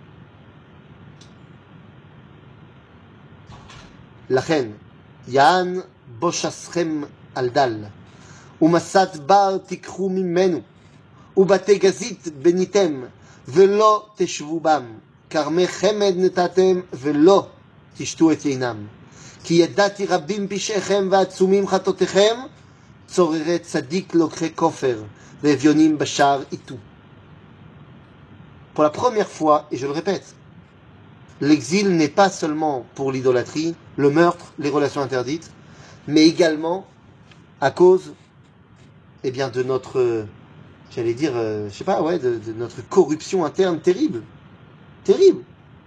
לכן, יען בושסכם על דל, ומסת בר תיקחו ממנו, ובתי גזית בניתם, ולא תשבו בם, כרמי חמד נתתם, ולא תשתו את יינם. כי ידעתי רבים פשעיכם ועצומים חטאותיכם, צוררת צדיק לוקחי כופר, ואביונים בשער איתו. Pour la première fois, et je le répète, l'exil n'est pas seulement pour l'idolâtrie, le meurtre, les relations interdites, mais également à cause, eh bien, de notre, j'allais dire, euh, je sais pas, ouais, de, de notre corruption interne terrible. Terrible.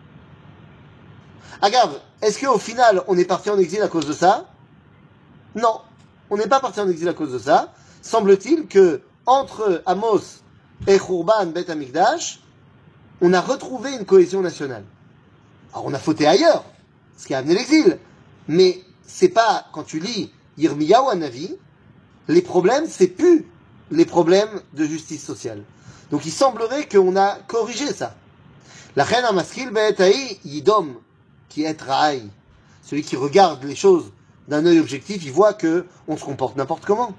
Agave, est-ce qu'au final, on est parti en exil à cause de ça? Non, on n'est pas parti en exil à cause de ça. Semble-t-il que entre Amos et Khurban Bet Amikdash, on a retrouvé une cohésion nationale. Alors on a fauté ailleurs, ce qui a amené l'exil. Mais c'est pas, quand tu lis Yirmiyahu Hanavi, les problèmes, c'est plus les problèmes de justice sociale. Donc il semblerait qu'on a corrigé ça. La reine Amaskil Be'etaï Yidom, qui est Raï, celui qui regarde les choses d'un œil objectif, il voit que on se comporte n'importe comment.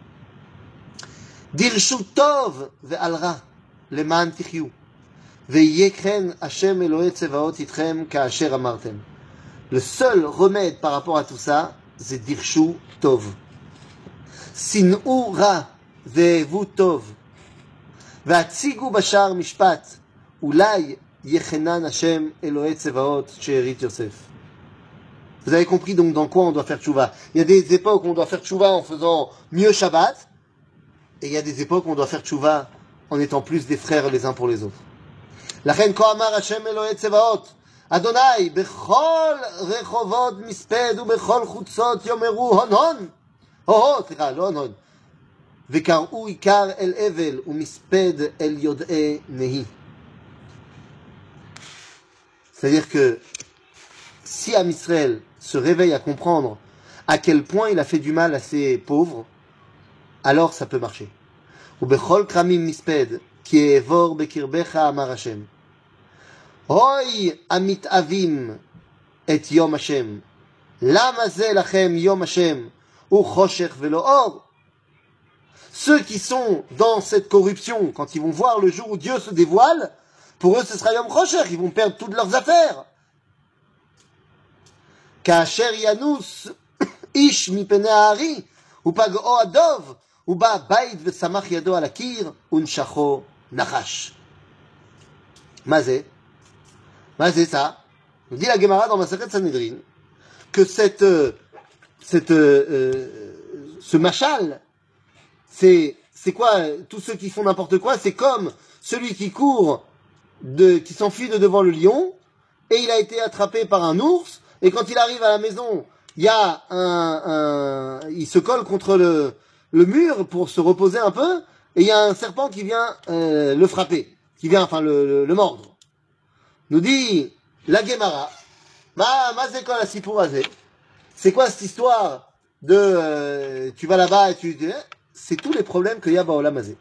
Dirshu Tov ve'alra leman tichyu ve'yekren Hashem Elohei Tsevaot itchem ka'asher amartem. Le seul remède par rapport à tout ça, c'est Dirshu Tov. Sin'u ra ve'evu tov ve'atzigu bashar mishpat ulai yechenan Hashem Elohei Tsevaot she'erit Yosef. Vous avez compris donc dans quoi on doit faire tchouva. Il y a des époques où on doit faire tchouva en faisant mieux Shabbat, et il y a des époques où on doit faire tchouva en étant plus des frères les uns pour les autres. La reine Kohamar Hashem Elohei Tsevaot, Adonai, bechol rechovot misped ou bechol chutzot yomeru hon hon, ho ho, סליחה, לא hon hon, וקראו עיקר אל אבל ומיספד אל יודעי נהי. C'est-à-dire que si Am Israël se réveille à comprendre à quel point il a fait du mal à ses pauvres, alors ça peut marcher. Ou bechol kramim misped ki evor bekirbecha amar Hashem. Hoy amit avim et yom Hashem. Lama ze lachem yom Hashem u choshech velo or. Ceux qui sont dans cette corruption, quand ils vont voir le jour où Dieu se dévoile, pour eux ce sera yom choshech, ils vont perdre toutes leurs affaires. כאשר ינוס איש מפני הארי, ופגעו הדוב, ובא בית ושמח ידו על הקיר, ונשכו נחש. מה זה? מה זה ça? Nous dit la Gemara dans Masechet Sanhedrin que cette, cette, euh, ce machal, c'est, c'est quoi? Tous ceux qui font n'importe quoi, c'est comme celui qui court, de, qui s'enfuit de devant le lion, et il a été attrapé par un ours. Et quand il arrive à la maison, il y a un, un il se colle contre le, le mur pour se reposer un peu, et il y a un serpent qui vient euh, le frapper, qui vient enfin le, le, le mordre. Nous dit la Gemara, ma ma c'est quoi la sipurazé? C'est quoi cette histoire de euh, tu vas là-bas et tu c'est tous les problèmes qu'il y a Baolam Hazé.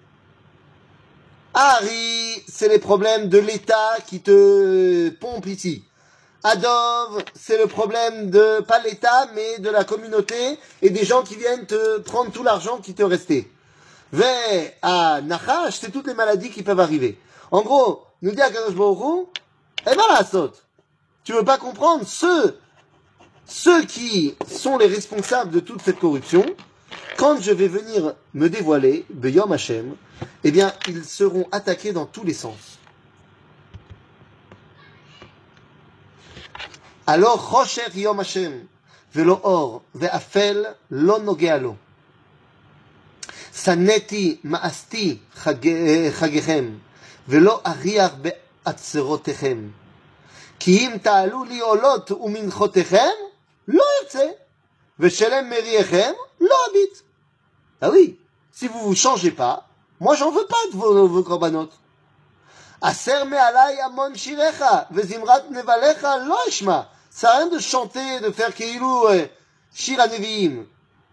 Harry, c'est les problèmes de l'État qui te pompe ici. Adov, c'est le problème de, pas l'État, mais de la communauté et des gens qui viennent te prendre tout l'argent qui te restait. Ve, à Nachash, c'est toutes les maladies qui peuvent arriver. En gros, nous dit Akadosh Baruch Hu, eh ben la saute. Tu veux pas comprendre ceux, ceux qui sont les responsables de toute cette corruption, quand je vais venir me dévoiler, Beyom Hashem, eh bien, ils seront attaqués dans tous les sens. Alors, Chosher Yom Hashem, velo or, ve'afel lo nogea lo. Saneti ma'asti chagechem, velo ariach be'atzerotechem. Ki im ta'alu li olot uminchotechem, lo yotze, ve'shelem meriechem, lo habit. Ah oui, si vous vous changez pas, moi j'en veux pas de vos, vos korbanot. Aser me'alai amon shirecha, ve'zimrat nevalecha lo ishma. Ça n'a rien de chanter, de faire keilou shir haneviim.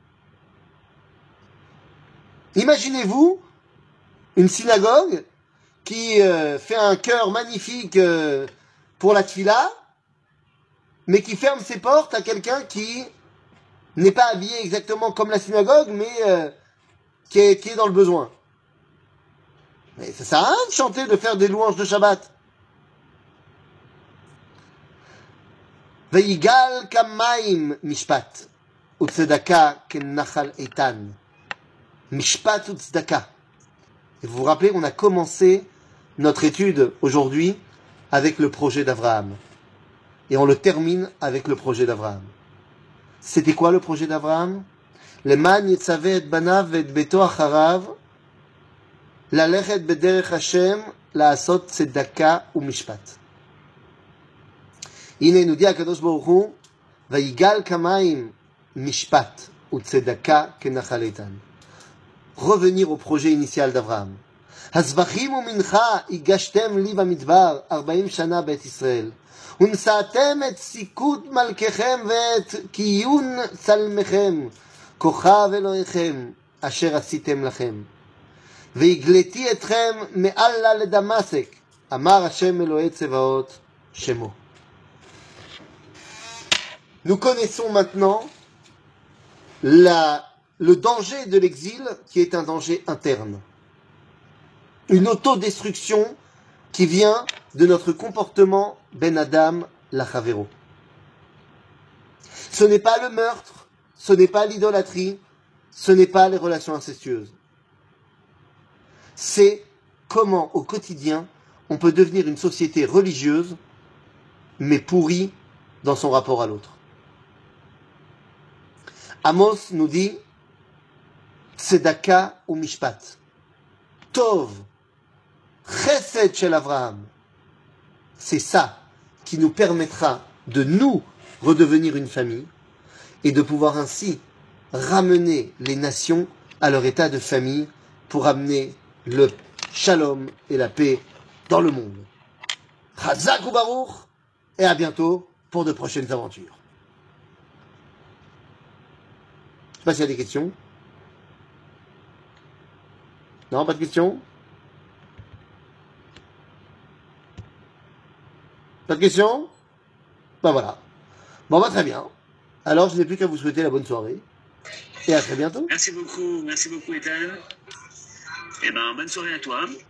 Imaginez-vous une synagogue qui euh, fait un chœur magnifique euh, pour la tfila, mais qui ferme ses portes à quelqu'un qui n'est pas habillé exactement comme la synagogue, mais euh, qui, est, qui est dans le besoin. Mais ça sert à rien de chanter, de faire des louanges de Shabbat. ויגל כמים משפט, וצדקה כנחל איתן. Mishpat ou tzedaka. Et vous vous rappelez, on a commencé notre étude aujourd'hui avec le projet d'Abraham. Et on le termine avec le projet d'Abraham. C'était quoi le projet d'Abraham? Leman yitzaveh et banav et beto acharav, lalechet bederech Hashem, laasot tzedaka ou mishpat. הנה nous dit הקדוש ברוך הוא, ויגל כמים משפט וצדקה כנחל איתן. Revenir au projet initial d'Abraham. הזבחים ומנחה הגשתם לי במדבר ארבעים שנה בית ישראל. ונשאתם את סיכות מלככם ואת קיון צלמכם, כוכב אלוהיכם אשר עשיתם לכם. והגלתי אתכם מעלה לדמשק, אמר השם אלוהי צבאות שמו. Nous connaissons maintenant la, le danger de l'exil qui est un danger interne. Une autodestruction qui vient de notre comportement Ben Adam Lachavero. Ce n'est pas le meurtre, ce n'est pas l'idolâtrie, ce n'est pas les relations incestueuses. C'est comment au quotidien on peut devenir une société religieuse mais pourrie dans son rapport à l'autre. Amos nous dit Tzedaka ou Mishpat. Tov, Chesed shel Avraham. C'est ça qui nous permettra de nous redevenir une famille et de pouvoir ainsi ramener les nations à leur état de famille pour amener le shalom et la paix dans le monde. Chazak ou Baruch, et à bientôt pour de prochaines aventures. Je sais pas s'il y a des questions. Non, pas de questions? Pas de questions? Ben voilà. Bon, bah très bien. Alors, je n'ai plus qu'à vous souhaiter la bonne soirée. Et à très bientôt. Merci beaucoup, merci beaucoup Ethan. Eh ben, bonne soirée à toi.